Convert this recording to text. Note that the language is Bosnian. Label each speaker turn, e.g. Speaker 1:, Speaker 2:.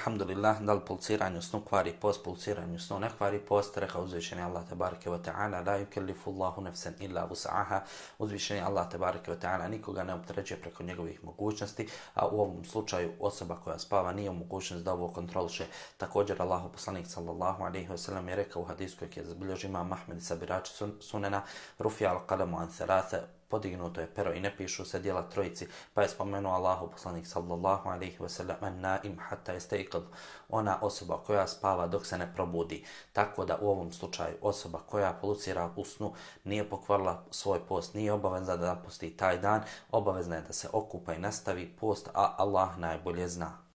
Speaker 1: alhamdulillah, da li pulsiranje u snu kvari post, pulsiranje u snu ne kvari post, rekao uzvišeni Allah tebareke wa ta'ala, la yukellifu Allahu nefsen illa vus'aha, uzvišeni Allah tebareke wa ta'ala nikoga ne opterećuje preko njegovih mogućnosti, a u ovom slučaju osoba koja spava nije u mogućnosti da ovo kontroliše. Također Allahu poslanik sallallahu alejhi ve sellem je rekao u hadisu koji je zabilježio Imam Ahmed sabirači sunena, rufi'a al-qalamu an thalatha, podignuto je pero i ne pišu se djela trojici, pa je spomenuo Allahu poslanik sallallahu alejhi ve sellem an-naim hatta yastayqid, ona osoba koja spava dok se ne probudi. Tako da u ovom slučaju osoba koja polucira u snu nije pokvarila svoj post, nije obavezna da napusti taj dan, obavezna je da se okupa i nastavi post, a Allah najbolje zna.